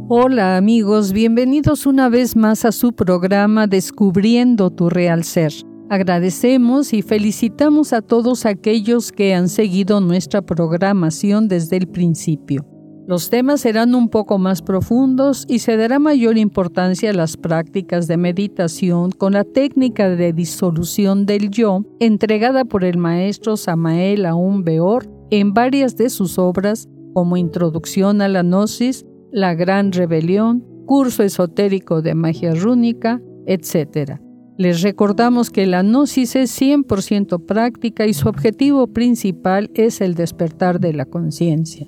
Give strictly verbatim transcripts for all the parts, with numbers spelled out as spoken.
Hola amigos, bienvenidos una vez más a su programa Descubriendo tu Real Ser. Agradecemos y felicitamos a todos aquellos que han seguido nuestra programación desde el principio. Los temas serán un poco más profundos y se dará mayor importancia a las prácticas de meditación con la técnica de disolución del yo entregada por el maestro Samael Aun Weor en varias de sus obras como Introducción a la Gnosis, La Gran Rebelión, Curso Esotérico de Magia Rúnica, etcétera. Les recordamos que la Gnosis es cien por ciento práctica y su objetivo principal es el despertar de la conciencia.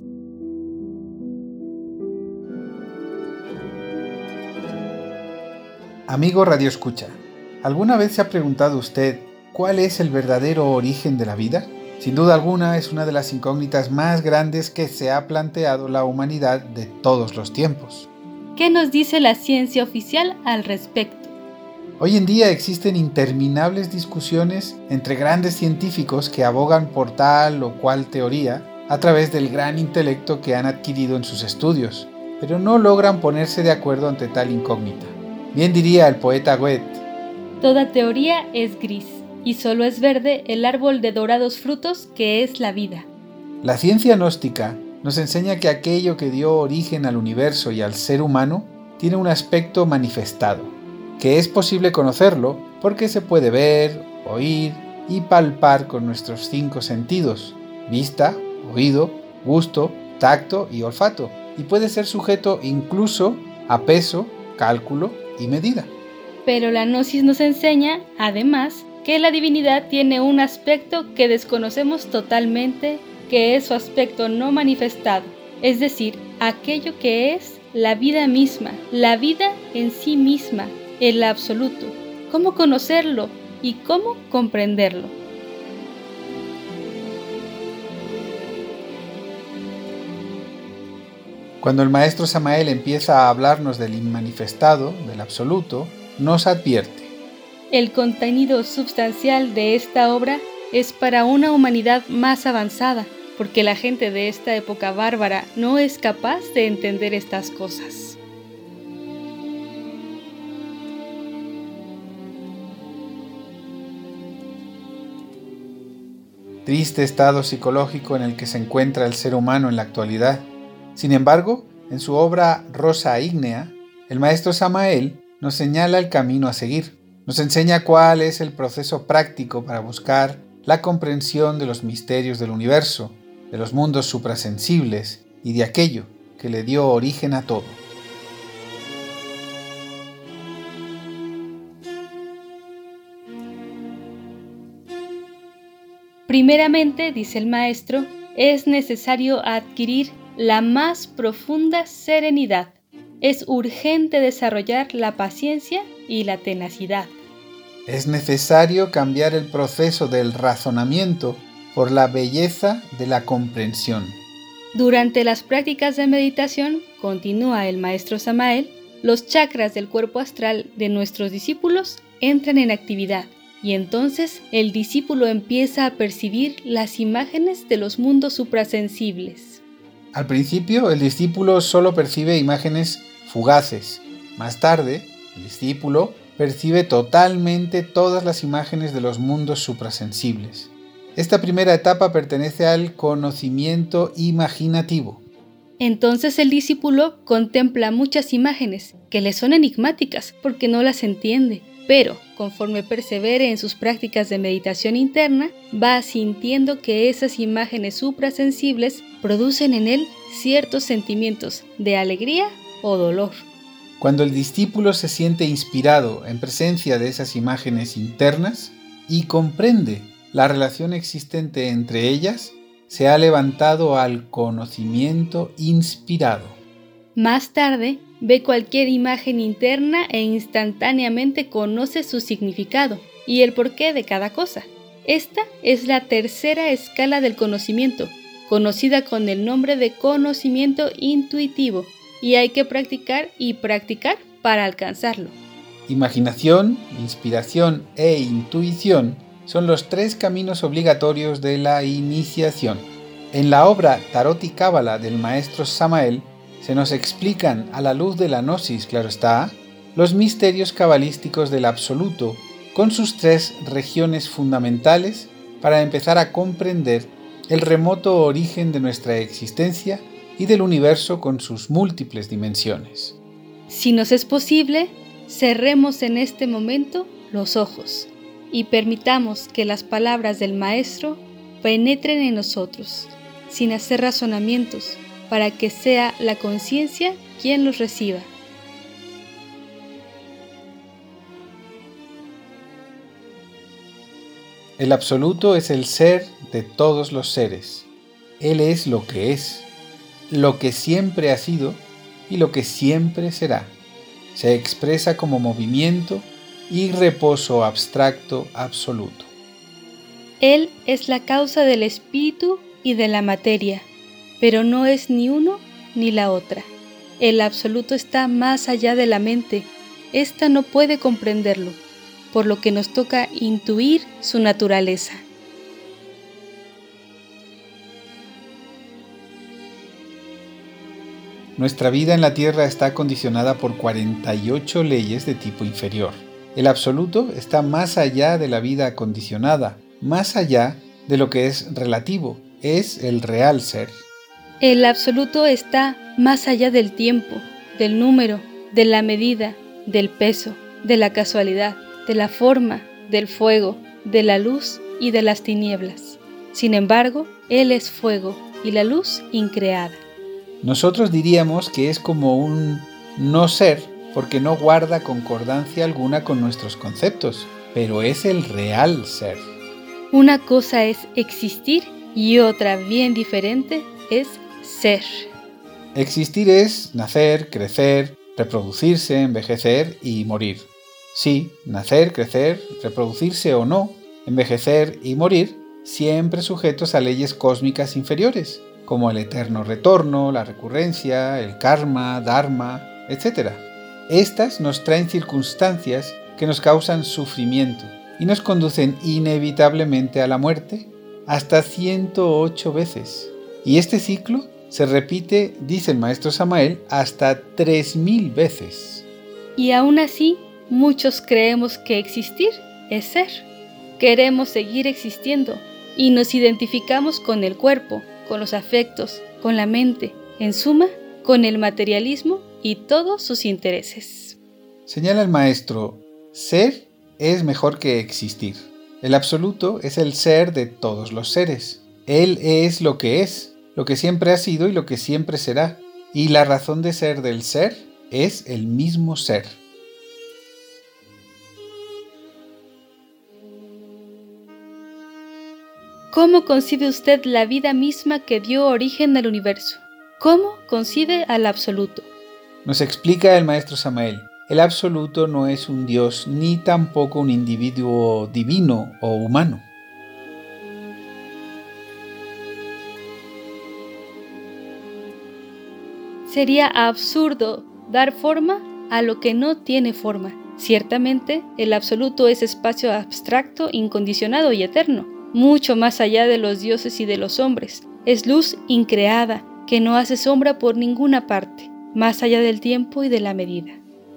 Amigo Radio Escucha, ¿alguna vez se ha preguntado usted cuál es el verdadero origen de la vida? Sin duda alguna es una de las incógnitas más grandes que se ha planteado la humanidad de todos los tiempos. ¿Qué nos dice la ciencia oficial al respecto? Hoy en día existen interminables discusiones entre grandes científicos que abogan por tal o cual teoría a través del gran intelecto que han adquirido en sus estudios, pero no logran ponerse de acuerdo ante tal incógnita. Bien diría el poeta Goethe: toda teoría es gris, y solo es verde el árbol de dorados frutos que es la vida. La ciencia gnóstica nos enseña que aquello que dio origen al universo y al ser humano tiene un aspecto manifestado, que es posible conocerlo porque se puede ver, oír y palpar con nuestros cinco sentidos: vista, oído, gusto, tacto y olfato, y puede ser sujeto incluso a peso, cálculo y medida. Pero la Gnosis nos enseña, además, que la divinidad tiene un aspecto que desconocemos totalmente, que es su aspecto no manifestado, es decir, aquello que es la vida misma, la vida en sí misma, el absoluto. ¿Cómo conocerlo y cómo comprenderlo? Cuando el maestro Samael empieza a hablarnos del inmanifestado, del absoluto, nos advierte: el contenido substancial de esta obra es para una humanidad más avanzada, porque la gente de esta época bárbara no es capaz de entender estas cosas. Triste estado psicológico en el que se encuentra el ser humano en la actualidad. Sin embargo, en su obra Rosa Ígnea, el maestro Samael nos señala el camino a seguir. Nos enseña cuál es el proceso práctico para buscar la comprensión de los misterios del universo, de los mundos suprasensibles y de aquello que le dio origen a todo. Primeramente, dice el maestro, es necesario adquirir la más profunda serenidad. Es urgente desarrollar la paciencia y la tenacidad. Es necesario cambiar el proceso del razonamiento por la belleza de la comprensión. Durante las prácticas de meditación, continúa el maestro Samael, los chakras del cuerpo astral de nuestros discípulos entran en actividad y entonces el discípulo empieza a percibir las imágenes de los mundos suprasensibles. Al principio, el discípulo solo percibe imágenes fugaces. Más tarde, el discípulo percibe totalmente todas las imágenes de los mundos suprasensibles. Esta primera etapa pertenece al conocimiento imaginativo. Entonces el discípulo contempla muchas imágenes que le son enigmáticas porque no las entiende, pero conforme persevere en sus prácticas de meditación interna, va sintiendo que esas imágenes suprasensibles producen en él ciertos sentimientos de alegría o dolor. Cuando el discípulo se siente inspirado en presencia de esas imágenes internas y comprende la relación existente entre ellas, se ha levantado al conocimiento inspirado. Más tarde, ve cualquier imagen interna e instantáneamente conoce su significado y el porqué de cada cosa. Esta es la tercera escala del conocimiento, conocida con el nombre de conocimiento intuitivo, y hay que practicar y practicar para alcanzarlo. Imaginación, inspiración e intuición son los tres caminos obligatorios de la iniciación. En la obra Tarot y Cábala del maestro Samael se nos explican a la luz de la gnosis, claro está, los misterios cabalísticos del absoluto, con sus tres regiones fundamentales, para empezar a comprender el remoto origen de nuestra existencia y del universo con sus múltiples dimensiones. Si nos es posible, cerremos en este momento los ojos y permitamos que las palabras del Maestro penetren en nosotros, sin hacer razonamientos, para que sea la conciencia quien los reciba. El absoluto es el ser de todos los seres. Él es lo que es, lo que siempre ha sido y lo que siempre será. Se expresa como movimiento y reposo abstracto absoluto. Él es la causa del espíritu y de la materia, pero no es ni uno ni la otra. El absoluto está más allá de la mente. Esta no puede comprenderlo, por lo que nos toca intuir su naturaleza. Nuestra vida en la Tierra está condicionada por cuarenta y ocho leyes de tipo inferior. El absoluto está más allá de la vida condicionada, más allá de lo que es relativo, es el real ser. El absoluto está más allá del tiempo, del número, de la medida, del peso, de la casualidad, de la forma, del fuego, de la luz y de las tinieblas. Sin embargo, Él es fuego y la luz increada. Nosotros diríamos que es como un no ser porque no guarda concordancia alguna con nuestros conceptos, pero es el real ser. Una cosa es existir y otra bien diferente es ser. Existir es nacer, crecer, reproducirse, envejecer y morir. Sí, nacer, crecer, reproducirse o no, envejecer y morir, siempre sujetos a leyes cósmicas inferiores, como el eterno retorno, la recurrencia, el karma, dharma, etcétera. Estas nos traen circunstancias que nos causan sufrimiento y nos conducen inevitablemente a la muerte hasta ciento ocho veces. Y este ciclo se repite, dice el maestro Samael, hasta tres mil veces. Y aún así, muchos creemos que existir es ser. Queremos seguir existiendo y nos identificamos con el cuerpo, con los afectos, con la mente, en suma, con el materialismo y todos sus intereses. Señala el maestro, ser es mejor que existir. El absoluto es el ser de todos los seres. Él es lo que es, lo que siempre ha sido y lo que siempre será. Y la razón de ser del ser es el mismo ser. ¿Cómo concibe usted la vida misma que dio origen al universo? ¿Cómo concibe al absoluto? Nos explica el maestro Samael, el absoluto no es un Dios ni tampoco un individuo divino o humano. Sería absurdo dar forma a lo que no tiene forma. Ciertamente, el absoluto es espacio abstracto, incondicionado y eterno, mucho más allá de los dioses y de los hombres. Es luz increada, que no hace sombra por ninguna parte, más allá del tiempo y de la medida.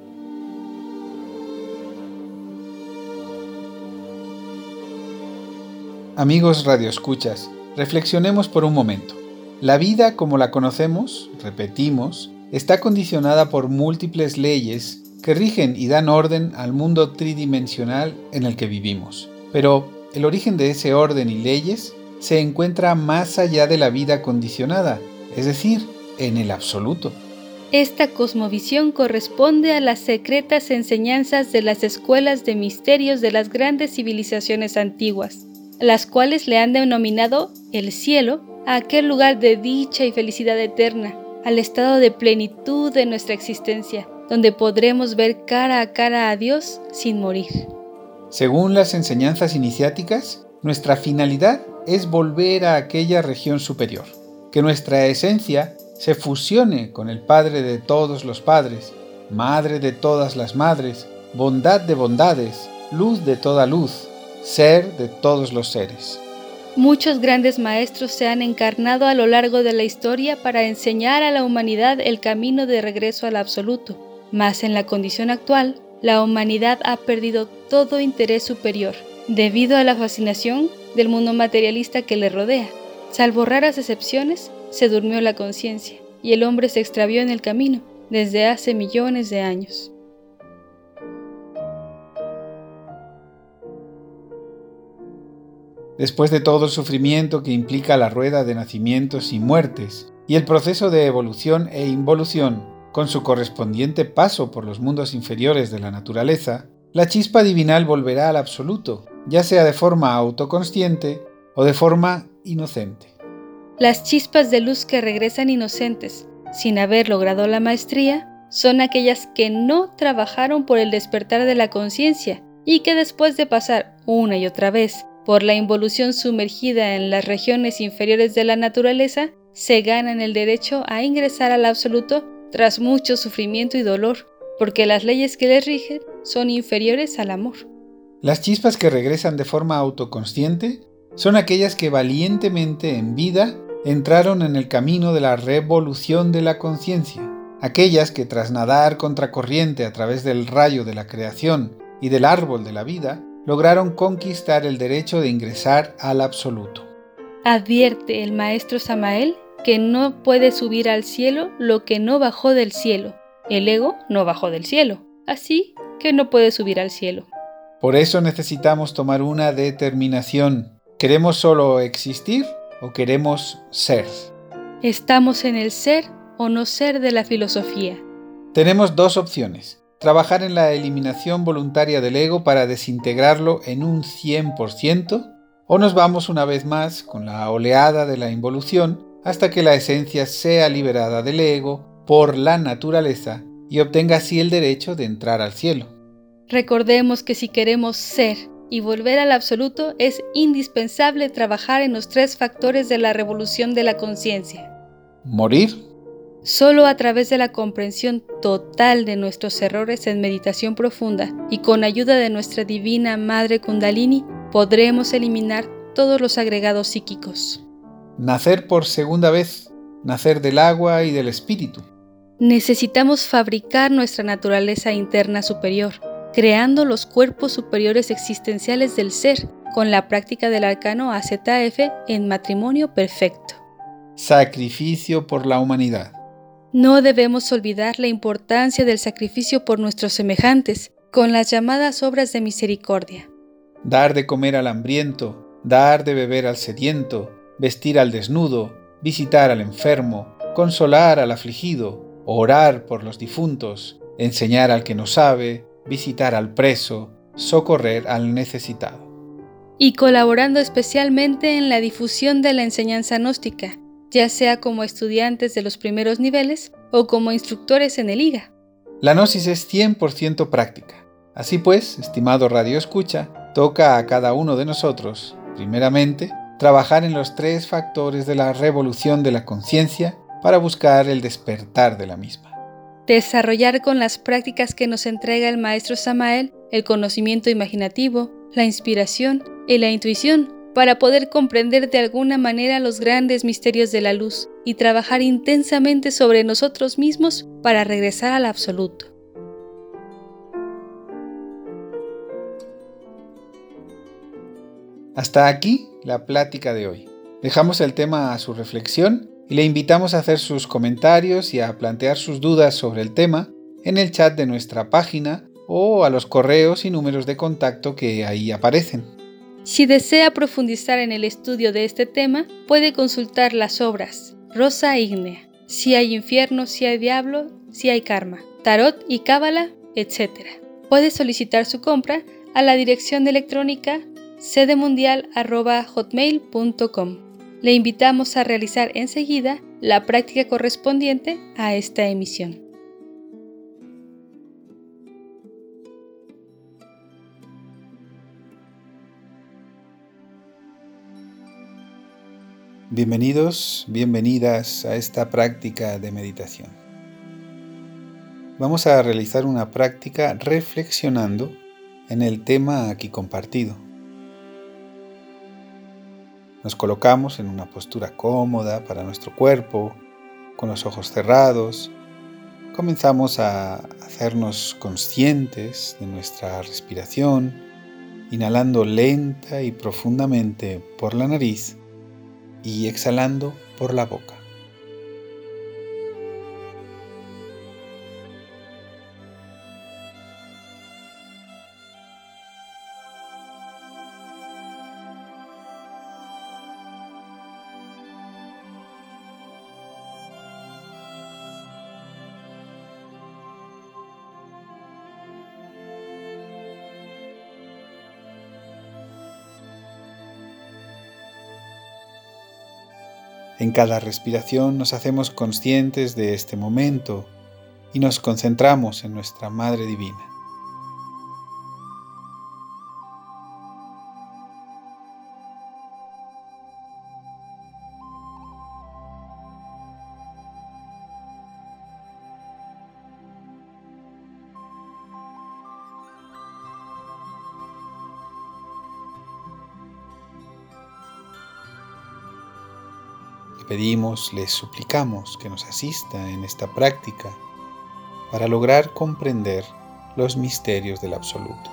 Amigos radioescuchas, reflexionemos por un momento. La vida como la conocemos, repetimos, está condicionada por múltiples leyes que rigen y dan orden al mundo tridimensional en el que vivimos. Pero el origen de ese orden y leyes se encuentra más allá de la vida condicionada, es decir, en el absoluto. Esta cosmovisión corresponde a las secretas enseñanzas de las escuelas de misterios de las grandes civilizaciones antiguas, las cuales le han denominado el cielo a aquel lugar de dicha y felicidad eterna, al estado de plenitud de nuestra existencia, donde podremos ver cara a cara a Dios sin morir. Según las enseñanzas iniciáticas, nuestra finalidad es volver a aquella región superior, que nuestra esencia se fusione con el Padre de todos los padres, Madre de todas las madres, bondad de bondades, luz de toda luz, ser de todos los seres. Muchos grandes maestros se han encarnado a lo largo de la historia para enseñar a la humanidad el camino de regreso al absoluto, mas en la condición actual, la humanidad ha perdido todo interés superior, debido a la fascinación del mundo materialista que le rodea. Salvo raras excepciones, se durmió la conciencia, y el hombre se extravió en el camino, desde hace millones de años. Después de todo el sufrimiento que implica la rueda de nacimientos y muertes, y el proceso de evolución e involución, con su correspondiente paso por los mundos inferiores de la naturaleza, la chispa divinal volverá al absoluto, ya sea de forma autoconsciente o de forma inocente. Las chispas de luz que regresan inocentes, sin haber logrado la maestría, son aquellas que no trabajaron por el despertar de la conciencia y que después de pasar una y otra vez por la involución sumergida en las regiones inferiores de la naturaleza, se ganan el derecho a ingresar al absoluto tras mucho sufrimiento y dolor, porque las leyes que les rigen son inferiores al amor. Las chispas que regresan de forma autoconsciente son aquellas que valientemente en vida entraron en el camino de la revolución de la conciencia, aquellas que tras nadar contracorriente a través del rayo de la creación y del árbol de la vida, lograron conquistar el derecho de ingresar al absoluto. Advierte el maestro Samael que no puede subir al cielo lo que no bajó del cielo. El ego no bajó del cielo, así que no puede subir al cielo. Por eso necesitamos tomar una determinación. ¿Queremos solo existir o queremos ser? ¿Estamos en el ser o no ser de la filosofía? Tenemos dos opciones. Trabajar en la eliminación voluntaria del ego para desintegrarlo en un cien por ciento, o nos vamos una vez más con la oleada de la involución hasta que la esencia sea liberada del ego por la naturaleza y obtenga así el derecho de entrar al cielo. Recordemos que si queremos ser y volver al absoluto es indispensable trabajar en los tres factores de la revolución de la conciencia. Morir. Solo a través de la comprensión total de nuestros errores en meditación profunda y con ayuda de nuestra divina Madre Kundalini, podremos eliminar todos los agregados psíquicos. Nacer por segunda vez, nacer del agua y del espíritu. Necesitamos fabricar nuestra naturaleza interna superior, creando los cuerpos superiores existenciales del ser, con la práctica del arcano A Z F en matrimonio perfecto. Sacrificio por la humanidad. No debemos olvidar la importancia del sacrificio por nuestros semejantes, con las llamadas obras de misericordia. Dar de comer al hambriento, dar de beber al sediento, vestir al desnudo, visitar al enfermo, consolar al afligido, orar por los difuntos, enseñar al que no sabe, visitar al preso, socorrer al necesitado. Y colaborando especialmente en la difusión de la enseñanza gnóstica, ya sea como estudiantes de los primeros niveles o como instructores en el I G A. La gnosis es cien por ciento práctica. Así pues, estimado Radio Escucha, toca a cada uno de nosotros, primeramente, trabajar en los tres factores de la revolución de la conciencia para buscar el despertar de la misma. Desarrollar con las prácticas que nos entrega el maestro Samael el conocimiento imaginativo, la inspiración y la intuición, para poder comprender de alguna manera los grandes misterios de la luz y trabajar intensamente sobre nosotros mismos para regresar al absoluto. Hasta aquí la plática de hoy. Dejamos el tema a su reflexión y le invitamos a hacer sus comentarios y a plantear sus dudas sobre el tema en el chat de nuestra página o a los correos y números de contacto que ahí aparecen. Si desea profundizar en el estudio de este tema, puede consultar las obras Rosa Ígnea, Si hay infierno, si hay diablo, si hay karma, Tarot y Cábala, etcétera. Puede solicitar su compra a la dirección electrónica sedemundial arroba hotmail punto com. Le invitamos a realizar enseguida la práctica correspondiente a esta emisión. Bienvenidos, bienvenidas a esta práctica de meditación. Vamos a realizar una práctica reflexionando en el tema aquí compartido. Nos colocamos en una postura cómoda para nuestro cuerpo, con los ojos cerrados. Comenzamos a hacernos conscientes de nuestra respiración, inhalando lenta y profundamente por la nariz y exhalando por la boca. En cada respiración nos hacemos conscientes de este momento y nos concentramos en nuestra Madre Divina. Le pedimos, le suplicamos que nos asista en esta práctica para lograr comprender los misterios del absoluto.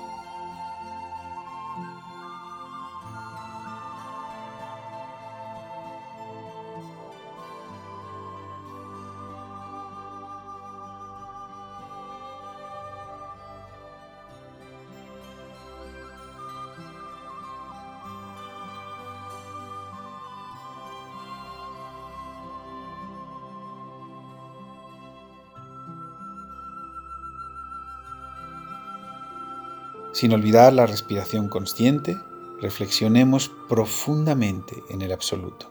Sin olvidar la respiración consciente, reflexionemos profundamente en el absoluto.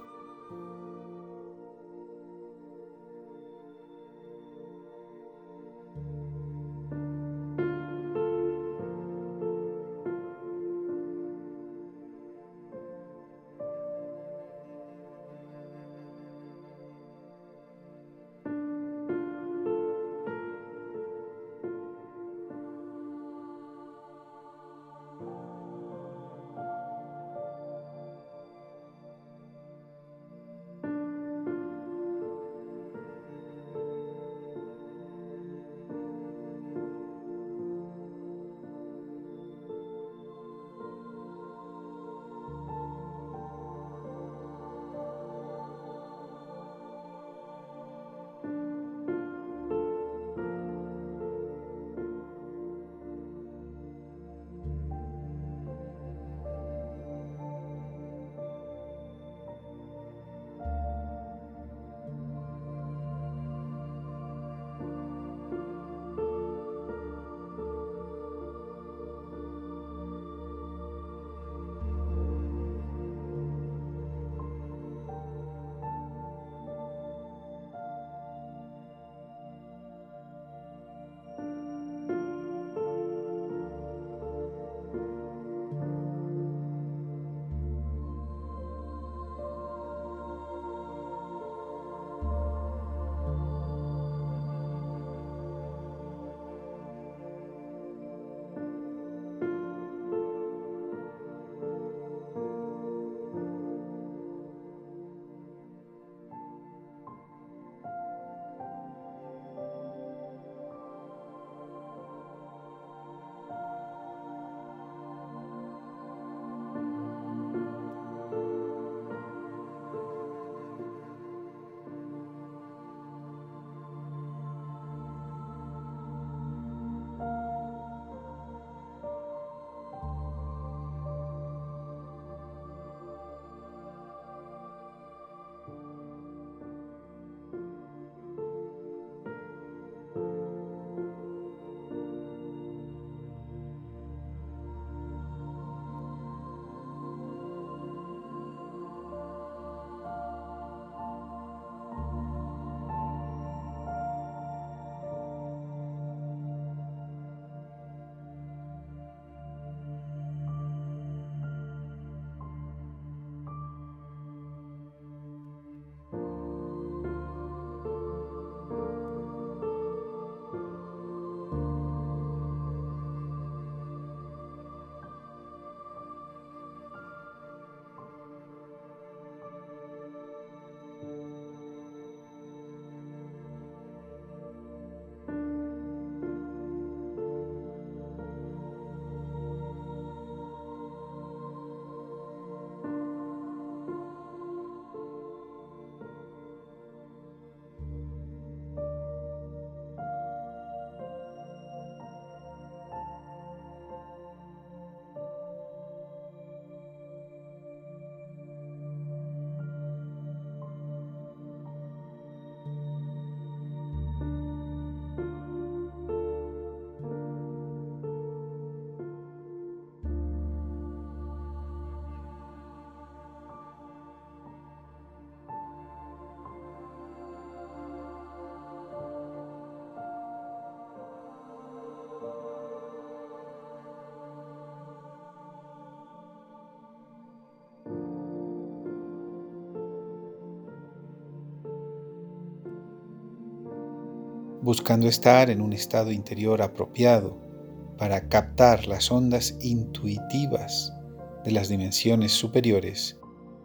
buscando estar en un estado interior apropiado para captar las ondas intuitivas de las dimensiones superiores.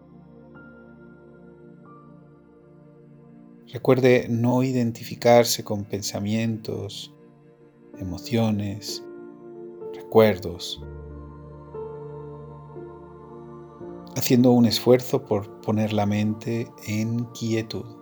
Recuerde no identificarse con pensamientos, emociones, recuerdos, haciendo un esfuerzo por poner la mente en quietud.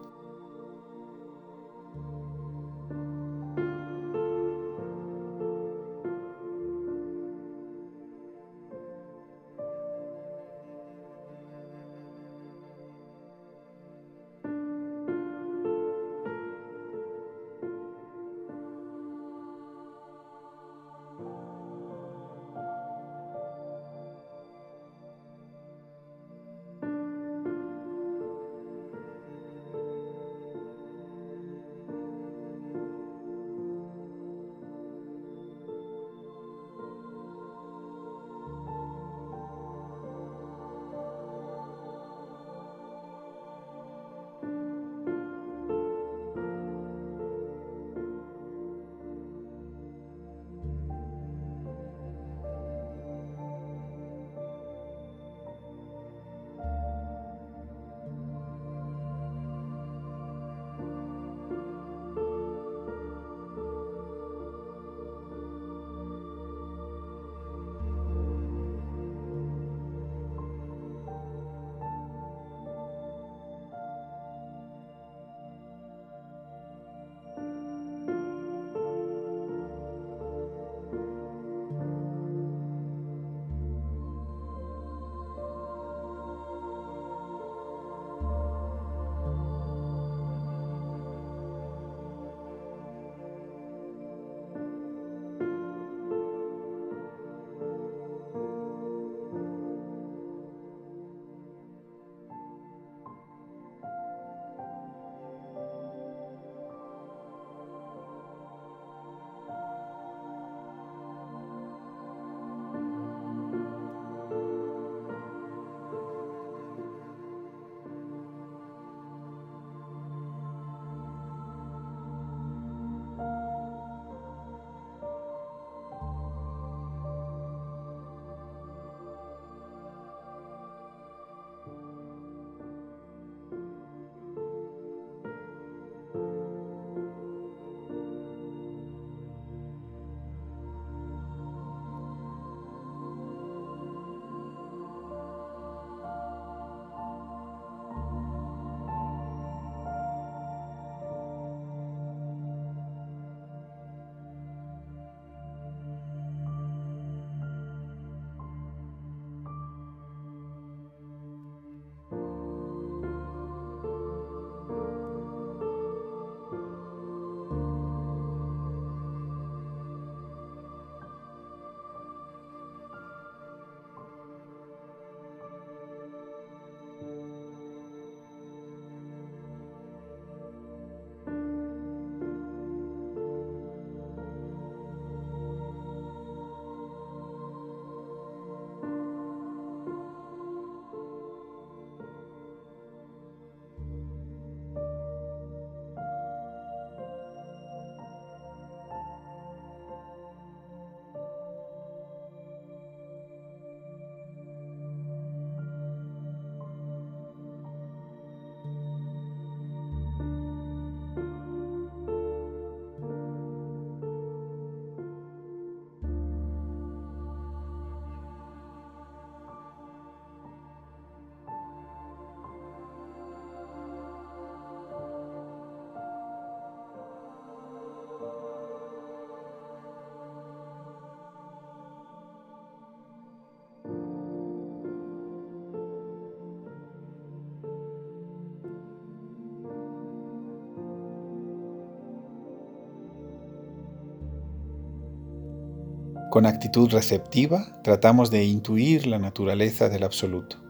Con actitud receptiva tratamos de intuir la naturaleza del absoluto.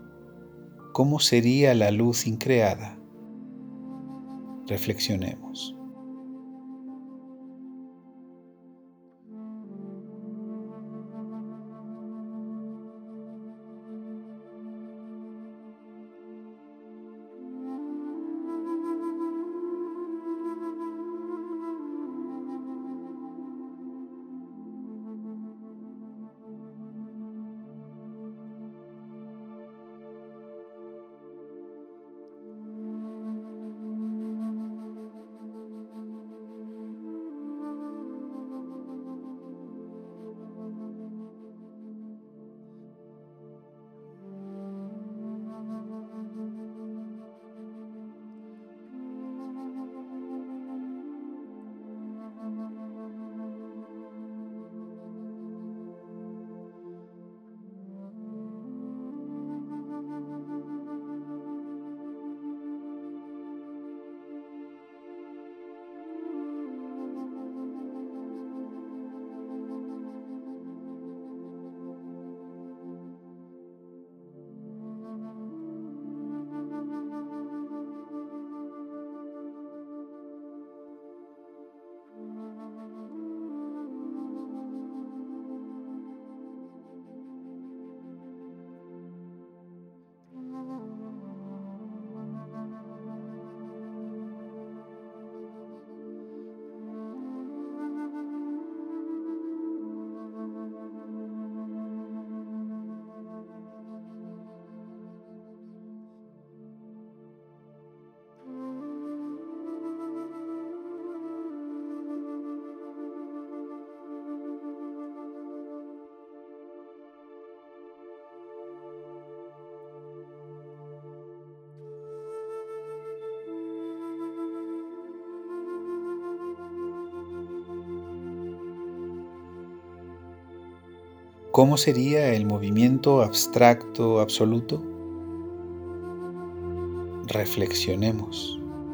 ¿Cómo sería la luz increada? Reflexionemos. ¿Cómo sería el movimiento abstracto absoluto? Reflexionemos.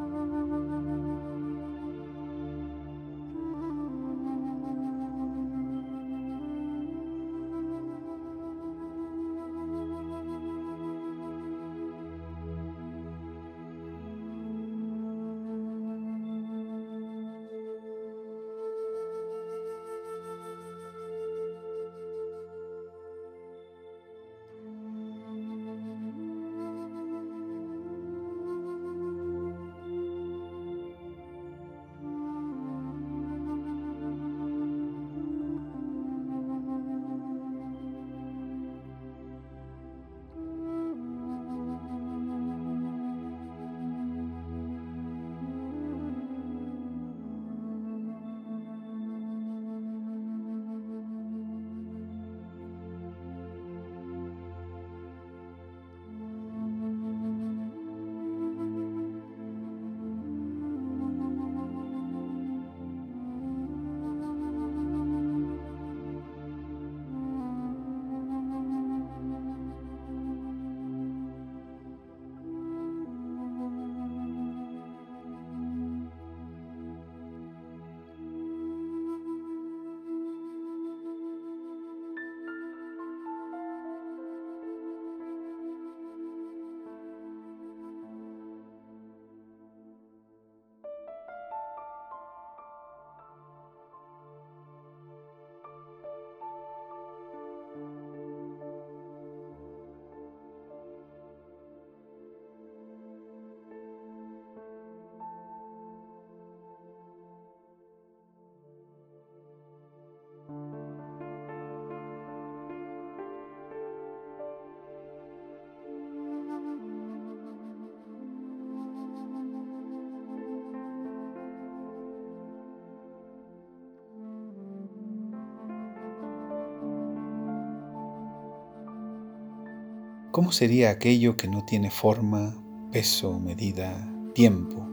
¿Cómo sería aquello que no tiene forma, peso, medida, tiempo?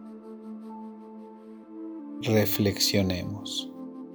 Reflexionemos.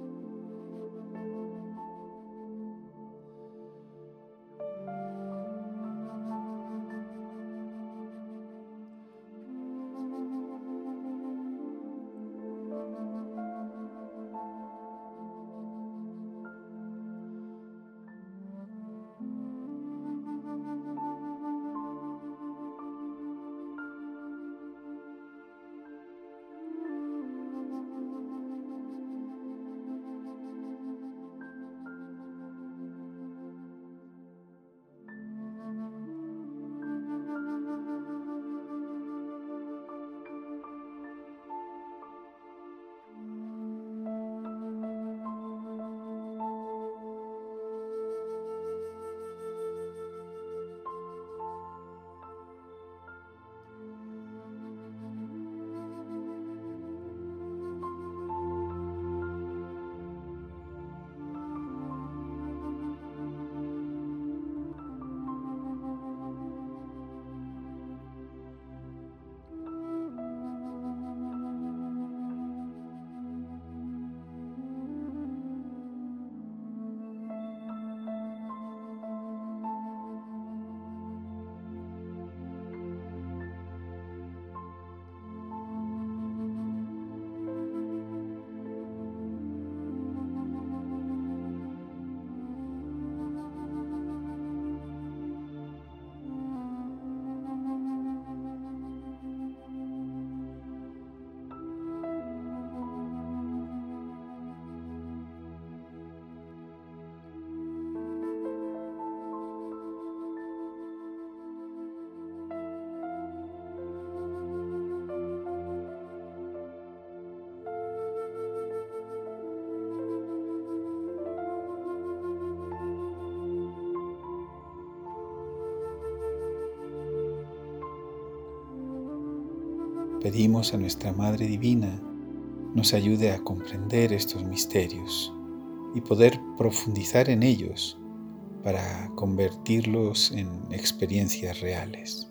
Pedimos a nuestra Madre Divina nos ayude a comprender estos misterios y poder profundizar en ellos para convertirlos en experiencias reales.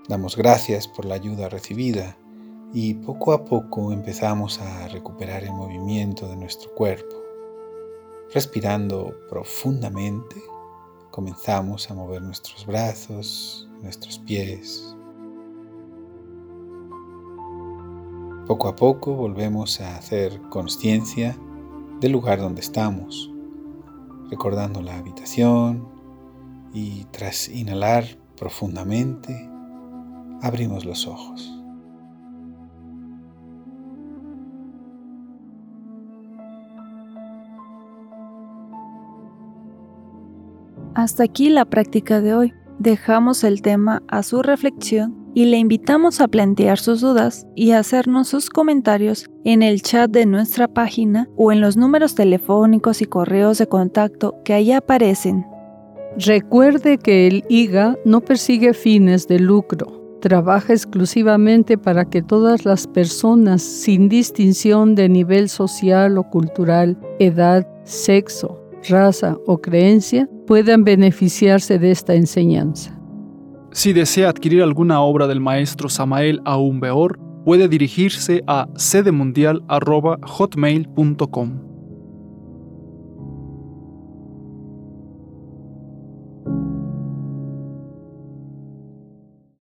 Damos gracias por la ayuda recibida y poco a poco empezamos a recuperar el movimiento de nuestro cuerpo. Respirando profundamente, comenzamos a mover nuestros brazos, nuestros pies. Poco a poco volvemos a hacer conciencia del lugar donde estamos, recordando la habitación y tras inhalar profundamente, abrimos los ojos. Hasta aquí la práctica de hoy. Dejamos el tema a su reflexión y le invitamos a plantear sus dudas y a hacernos sus comentarios en el chat de nuestra página o en los números telefónicos y correos de contacto que ahí aparecen. Recuerde que el I G A no persigue fines de lucro. Trabaja exclusivamente para que todas las personas, sin distinción de nivel social o cultural, edad, sexo, raza o creencia, puedan beneficiarse de esta enseñanza. Si desea adquirir alguna obra del maestro Samael Aún Weor, puede dirigirse a sedemundial arroba hotmail punto com.